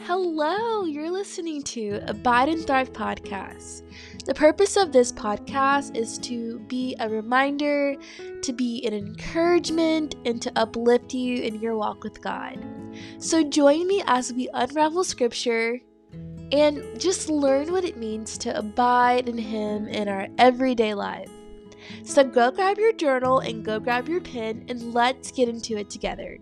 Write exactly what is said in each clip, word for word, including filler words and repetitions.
Hello, you're listening to Abide and Thrive podcast. The purpose of this podcast is to be a reminder, to be an encouragement, and to uplift you in your walk with God. So join me as we unravel scripture and just learn what it means to abide in Him in our everyday life. So go grab your journal and go grab your pen and let's get into it together.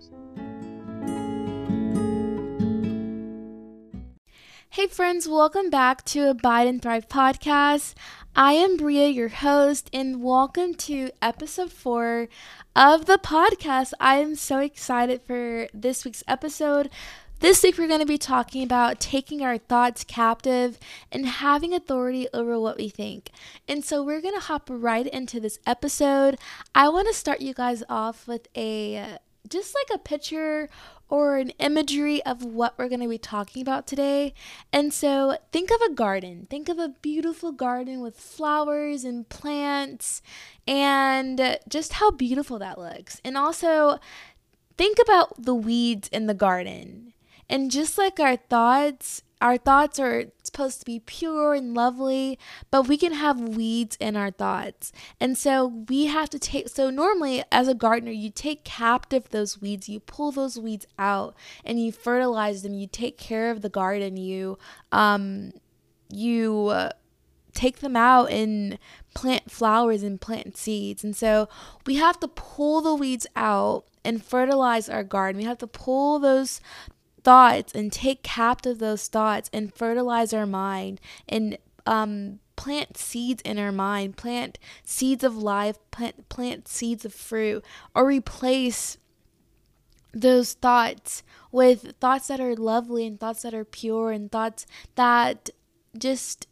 Hey friends, welcome back to Abide and Thrive podcast. I am Bria, your host, and welcome to episode four of the podcast. I am so excited for this week's episode. This week we're going to be talking about taking our thoughts captive and having authority over what we think. And so we're going to hop right into this episode. I want to start you guys off with a just like a picture or an imagery of what we're going to be talking about today. And so think of a garden. Think of a beautiful garden with flowers and plants and just how beautiful that looks. And also think about the weeds in the garden. And just like our thoughts, our thoughts are supposed to be pure and lovely, but we can have weeds in our thoughts. And so we have to take, so normally as a gardener, you take captive those weeds, you pull those weeds out and you fertilize them, you take care of the garden, you, um, you uh, take them out and plant flowers and plant seeds. And so we have to pull the weeds out and fertilize our garden. We have to pull those thoughts and take captive those thoughts and fertilize our mind and um, plant seeds in our mind, plant seeds of life, plant, plant seeds of fruit, or replace those thoughts with thoughts that are lovely and thoughts that are pure and thoughts that just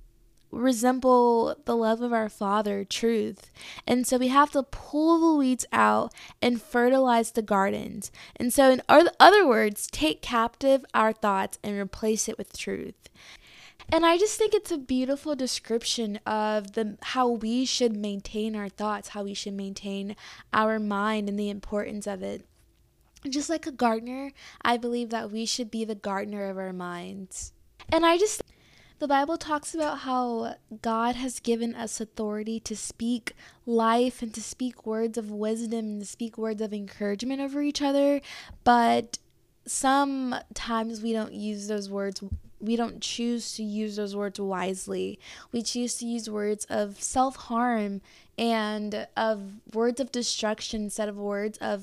resemble the love of our Father, truth. And so we have to pull the weeds out and fertilize the gardens. And so in other words, take captive our thoughts and replace it with truth. And I just think it's a beautiful description of the how we should maintain our thoughts, how we should maintain our mind and the importance of it. Just like a gardener, I believe that we should be the gardener of our minds. And I just The Bible talks about how God has given us authority to speak life and to speak words of wisdom and to speak words of encouragement over each other. But sometimes we don't use those words. We don't choose to use those words wisely. We choose to use words of self-harm and of words of destruction instead of words of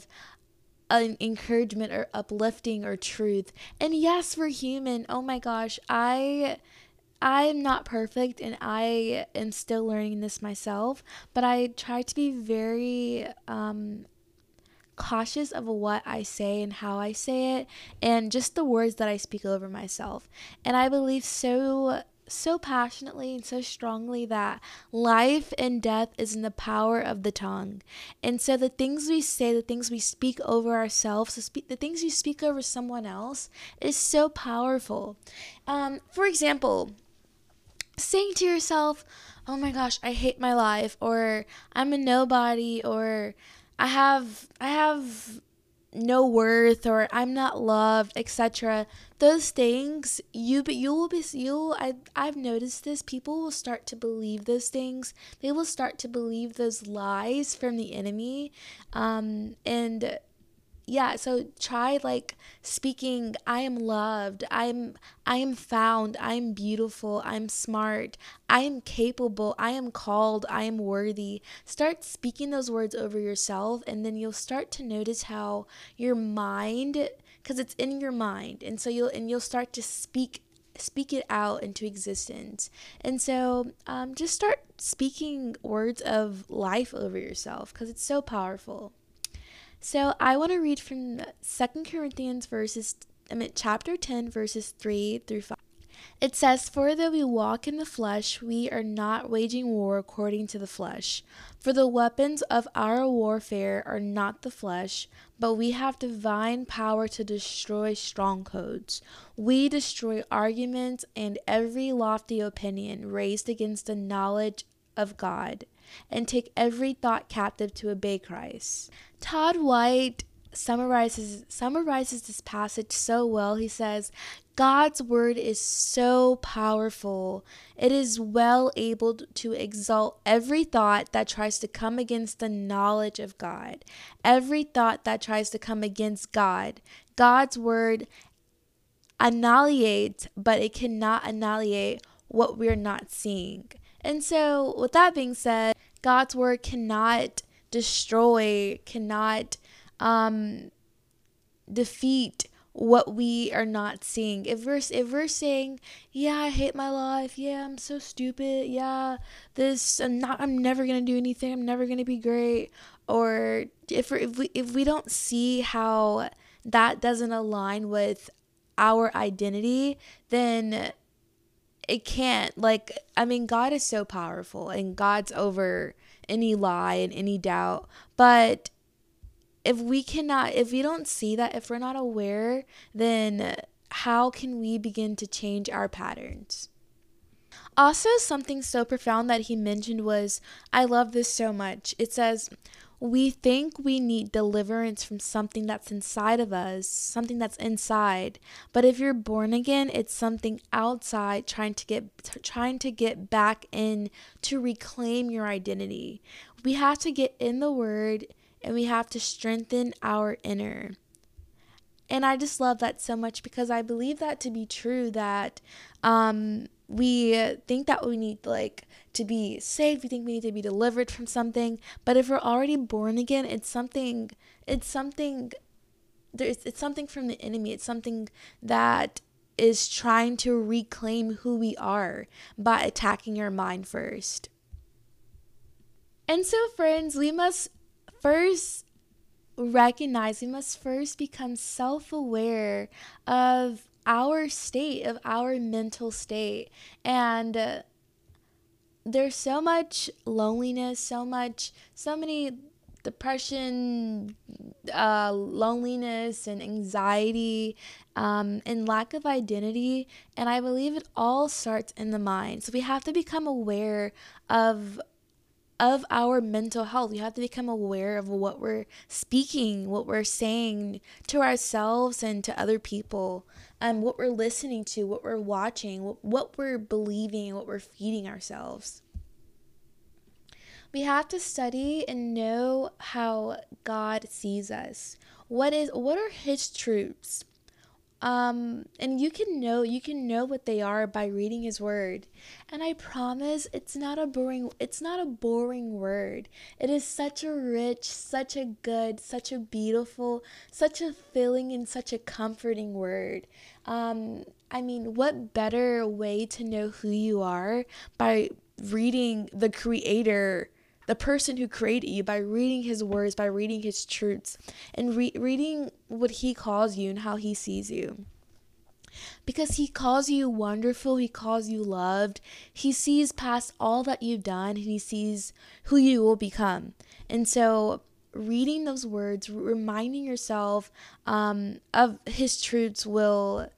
an encouragement or uplifting or truth. And yes, we're human. Oh my gosh, I... I'm not perfect and I am still learning this myself, but I try to be very um, cautious of what I say and how I say it and just the words that I speak over myself. And I believe so so passionately and so strongly that life and death is in the power of the tongue. And so the things we say, the things we speak over ourselves, the, spe- the things you speak over someone else is so powerful. Um, for example, saying to yourself, oh my gosh, I hate my life, or I'm a nobody, or I have I have no worth, or I'm not loved, et cetera. Those things, you but you will be you'll I I've noticed this. People will start to believe those things. They will start to believe those lies from the enemy, um, and yeah, so try like speaking, I am loved, I'm I am found, I'm beautiful, I'm smart, I am capable, I am called, I am worthy. Start speaking those words over yourself, and then you'll start to notice how your mind, because it's in your mind, and so you'll and you'll start to speak speak it out into existence. And so um, just start speaking words of life over yourself because it's so powerful. So I want to read from Second Corinthians verses, I mean, chapter ten, verses three through five. It says, "For though we walk in the flesh, we are not waging war according to the flesh. For the weapons of our warfare are not the flesh, but we have divine power to destroy strongholds. We destroy arguments and every lofty opinion raised against the knowledge of God, and take every thought captive to obey Christ." Todd White summarizes summarizes this passage so well. He says, God's word is so powerful. It is well able to exalt every thought that tries to come against the knowledge of God. Every thought that tries to come against God. God's word annihilates, but it cannot annihilate what we're not seeing. And so, with that being said, God's word cannot destroy, cannot um, defeat what we are not seeing. If we're if we're saying, yeah, I hate my life, yeah, I'm so stupid, yeah, this I'm not, I'm never gonna do anything, I'm never gonna be great, or if we're, if we if we don't see how that doesn't align with our identity, then it can't. Like, I mean, God is so powerful, and God's over any lie and any doubt, but if we cannot, if we don't see that, if we're not aware, then how can we begin to change our patterns? Also, something so profound that he mentioned was, I love this so much. It says, we think we need deliverance from something that's inside of us, something that's inside. But if you're born again, it's something outside trying to get trying to get back in to reclaim your identity. We have to get in the word, and we have to strengthen our inner. And I just love that so much, because I believe that to be true, that um we think that we need like to be saved, we think we need to be delivered from something, but if we're already born again, it's something it's something there's it's something from the enemy. It's something that is trying to reclaim who we are by attacking our mind first. And so, friends, we must first recognize, we must first become self-aware of our state, of our mental state. And uh, there's so much loneliness, so much, so many depression, uh, loneliness, and anxiety, um, and lack of identity. And I believe it all starts in the mind. So we have to become aware of of our mental health. We have to become aware of what we're speaking, what we're saying to ourselves and to other people, and what we're listening to, what we're watching, what, what we're believing, what we're feeding ourselves. We have to study and know how God sees us. What is what are his truths? Um, and you can know, you can know what they are by reading his word. And I promise it's not a boring, it's not a boring word. It is such a rich, such a good, such a beautiful, such a filling, and such a comforting word. Um, I mean, what better way to know who you are by reading the creator, the person who created you, by reading his words, by reading his truths, and re- reading what he calls you and how he sees you. Because he calls you wonderful, he calls you loved, he sees past all that you've done, and he sees who you will become. And so reading those words, reminding yourself um, of his truths will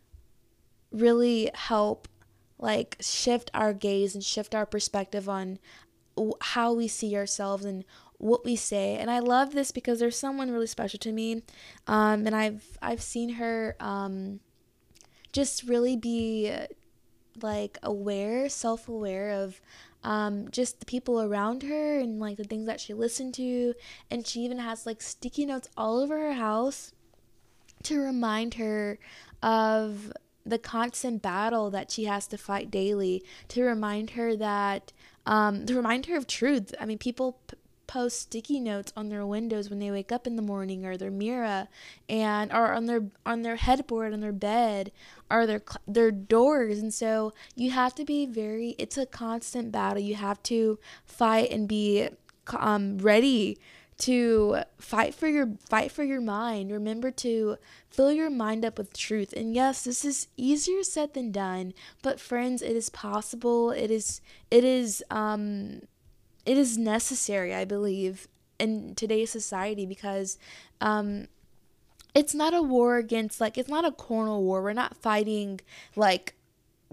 really help like shift our gaze and shift our perspective on how we see ourselves and what we say. And I love this because there's someone really special to me, um, and I've I've seen her um, just really be like aware, self-aware of um, just the people around her and like the things that she listened to. And she even has like sticky notes all over her house to remind her of the constant battle that she has to fight daily, to remind her that um to remind her of truth. I mean, people p- post sticky notes on their windows when they wake up in the morning, or their mirror, and or on their on their headboard, on their bed, or their their doors. And so you have to be very, it's a constant battle. You have to fight and be um ready to fight for your fight for your mind. Remember to fill your mind up with truth. And yes, this is easier said than done, but friends, it is possible. It is it is um it is necessary, I believe, in today's society, because um it's not a war against, like, it's not a cornel war. We're not fighting like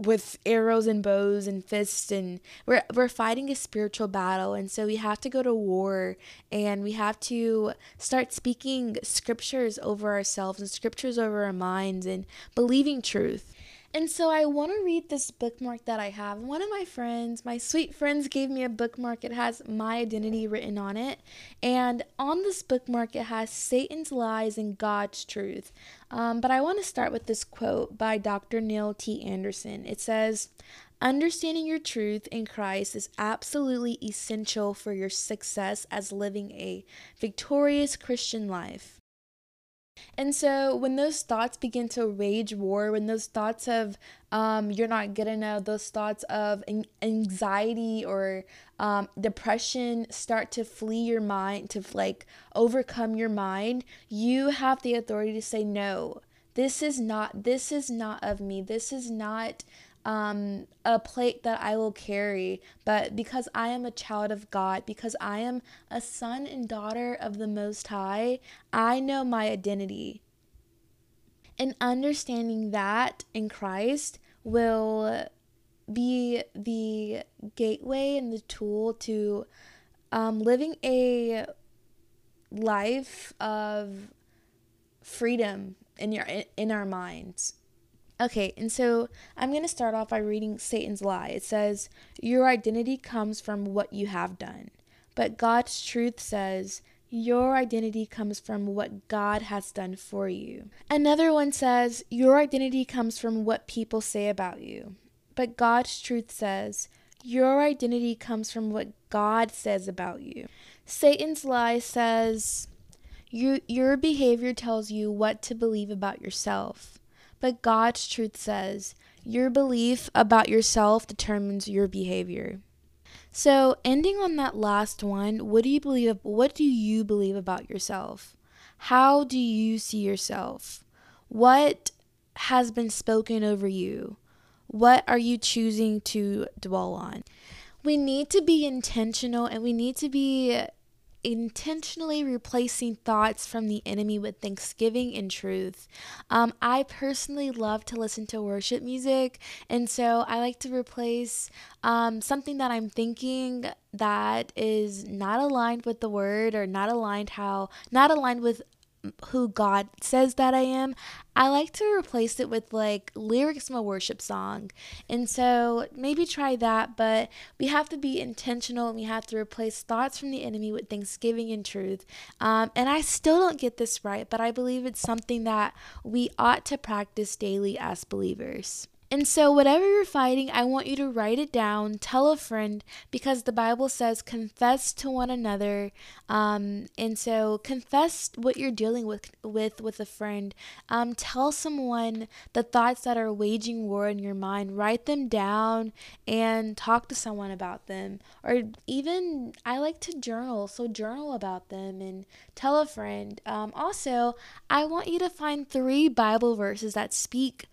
with arrows and bows and fists, and we're we're fighting a spiritual battle, and so we have to go to war, and we have to start speaking scriptures over ourselves and scriptures over our minds and believing truth. And so I want to read this bookmark that I have. One of my friends, my sweet friends, gave me a bookmark. It has my identity written on it. And on this bookmark, it has Satan's lies and God's truth. Um, but I want to start with this quote by Doctor Neil T. Anderson. It says, "Understanding your truth in Christ is absolutely essential for your success as living a victorious Christian life." And so when those thoughts begin to wage war, when those thoughts of um, you're not good enough, those thoughts of anxiety or um, depression start to flee your mind, to like overcome your mind, you have the authority to say, no, this is not, this is not of me. This is not um, a plate that I will carry, but because I am a child of God, because I am a son and daughter of the Most High, I know my identity. And understanding that in Christ will be the gateway and the tool to um, living a life of freedom in your in our minds. Okay, and so I'm going to start off by reading Satan's lie. It says, "Your identity comes from what you have done." But God's truth says, "Your identity comes from what God has done for you." Another one says, "Your identity comes from what people say about you." But God's truth says, "Your identity comes from what God says about you." Satan's lie says, you, your behavior tells you what to believe about yourself. But God's truth says, your belief about yourself determines your behavior. So, ending on that last one, what do you believe what do you believe about yourself? How do you see yourself? What has been spoken over you? What are you choosing to dwell on? We need to be intentional, and we need to be intentionally replacing thoughts from the enemy with thanksgiving and truth. Um, I personally love to listen to worship music, and so I like to replace um, something that I'm thinking that is not aligned with the word, or not aligned how, not aligned with who God says that I am. I like to replace it with like lyrics from a worship song. And so maybe try that, but we have to be intentional, and we have to replace thoughts from the enemy with thanksgiving and truth. Um, and I still don't get this right, but I believe it's something that we ought to practice daily as believers. And so whatever you're fighting, I want you to write it down, tell a friend, because the Bible says confess to one another. Um, and so confess what you're dealing with with, with a friend. Um, tell someone the thoughts that are waging war in your mind. Write them down and talk to someone about them. Or even, I like to journal, so journal about them and tell a friend. Um, also, I want you to find three Bible verses that speak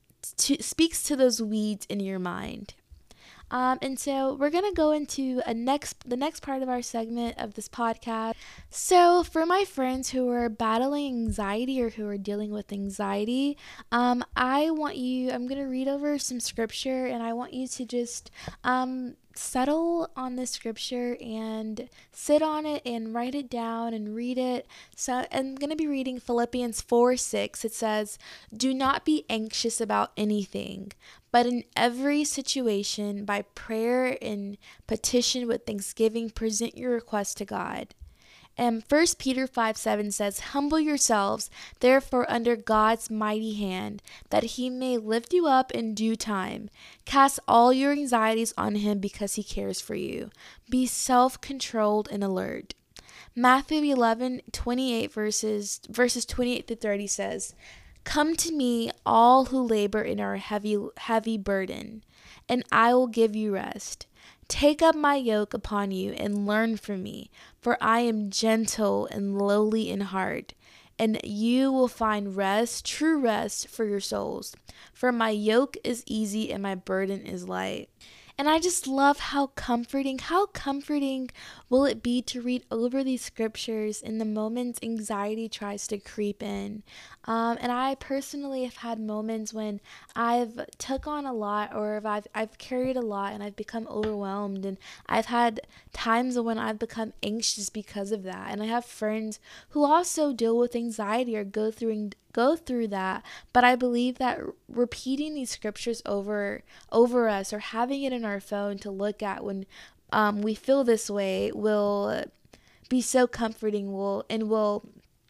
To, speaks to those weeds in your mind. Um, and so we're going to go into a next the next part of our segment of this podcast. So for my friends who are battling anxiety, or who are dealing with anxiety, um, I want you, I'm going to read over some scripture, and I want you to just um, settle on this scripture and sit on it and write it down and read it. So I'm going to be reading Philippians four six. It says, "Do not be anxious about anything, but in every situation, by prayer and petition with thanksgiving, present your request to God." And First Peter five seven says, "Humble yourselves, therefore, under God's mighty hand, that he may lift you up in due time. Cast all your anxieties on him, because he cares for you. Be self-controlled and alert." Matthew eleven twenty-eight verses, verses twenty-eight to thirty says, "Come to me, all who labor and are heavy, heavy burden, and I will give you rest. Take up my yoke upon you and learn from me, for I am gentle and lowly in heart, and you will find rest, true rest for your souls. For my yoke is easy and my burden is light." And I just love how comforting, how comforting will it be to read over these scriptures in the moments anxiety tries to creep in. Um, and I personally have had moments when I've took on a lot, or if I've, I've carried a lot and I've become overwhelmed, and I've had times when I've become anxious because of that. And I have friends who also deal with anxiety or go through go through that, but I believe that repeating these scriptures over over us, or having it in our phone to look at when um, we feel this way, will be so comforting, will and will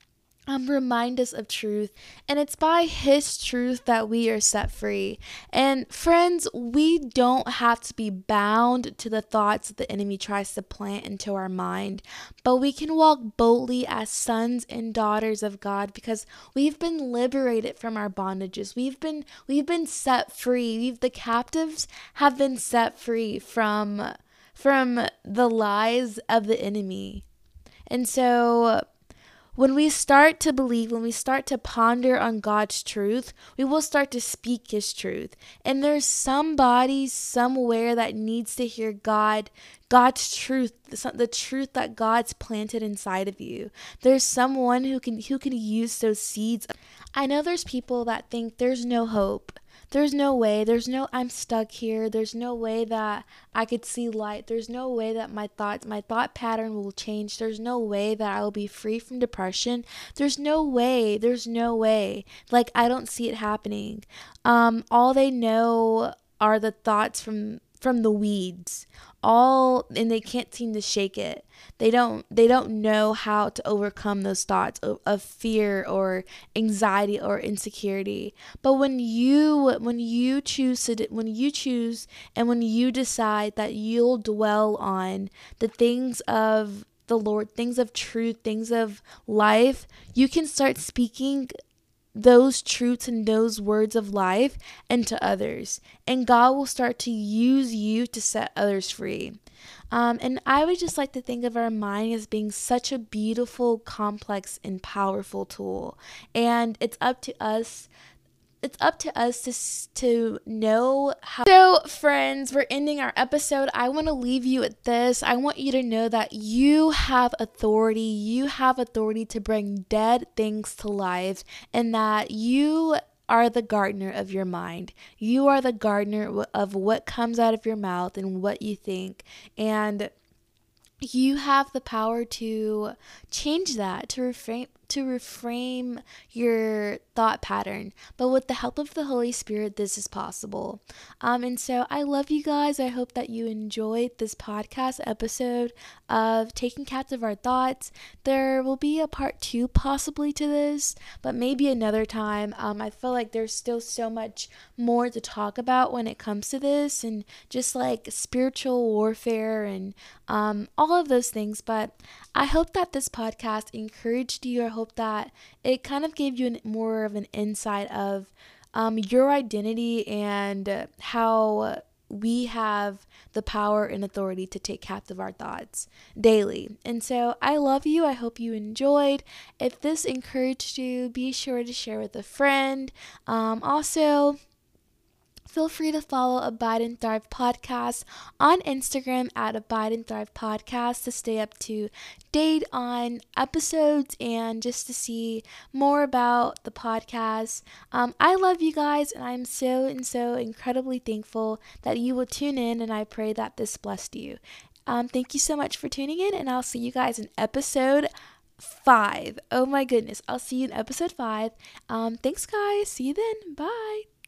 um, remind us of truth. And it's by his truth that we are set free. And friends, we don't have to be bound to the thoughts that the enemy tries to plant into our mind, but we can walk boldly as sons and daughters of God, because we've been liberated from our bondages. We've been we've been set free. We've, the captives have been set free from from the lies of the enemy. And so when we start to believe, when we start to ponder on God's truth, we will start to speak his truth. And there's somebody somewhere that needs to hear God, God's truth, the, the truth that God's planted inside of you. There's someone who can who can use those seeds. I know there's people that think there's no hope. There's no way, there's no, I'm stuck here. There's no way that I could see light. There's no way that my thoughts, my thought pattern will change. There's no way that I will be free from depression. There's no way, there's no way. Like, I don't see it happening. Um, all they know are the thoughts from from the weeds, all, and they can't seem to shake it. They don't they don't know how to overcome those thoughts of, of fear or anxiety or insecurity. But when you when you choose to when you choose and when you decide that you'll dwell on the things of the Lord, things of truth, things of life, you can start speaking those truths and those words of life into others, and God will start to use you to set others free. Um, and I would just like to think of our mind as being such a beautiful, complex, and powerful tool. And it's up to us it's up to us to to know how. So, friends, we're ending our episode. I want to leave you with this. I want you to know that you have authority. You have authority to bring dead things to life, and that you are the gardener of your mind. You are the gardener of what comes out of your mouth and what you think. And you have the power to change that, to reframe to reframe your thought pattern. But with the help of the Holy Spirit, this is possible. Um, and so I love you guys. I hope that you enjoyed this podcast episode of Taking Captive Our Thoughts. There will be a part two possibly to this, but maybe another time. Um, I feel like there's still so much more to talk about when it comes to this, and just like spiritual warfare and um, all of those things. But I hope that this podcast encouraged you. I hope that it kind of gave you an, more of an insight of um, your identity and how we have the power and authority to take captive our thoughts daily. And so I love you. I hope you enjoyed. If this encouraged you, be sure to share with a friend. Um, also, feel free to follow Abide and Thrive Podcast on Instagram at Abide and Thrive Podcast to stay up to date on episodes and just to see more about the podcast. Um, I love you guys, and I'm so and so incredibly thankful that you will tune in, and I pray that this blessed you. Um, thank you so much for tuning in, and I'll see you guys in episode five. Oh my goodness, I'll see you in episode five. Um, thanks, guys. See you then. Bye.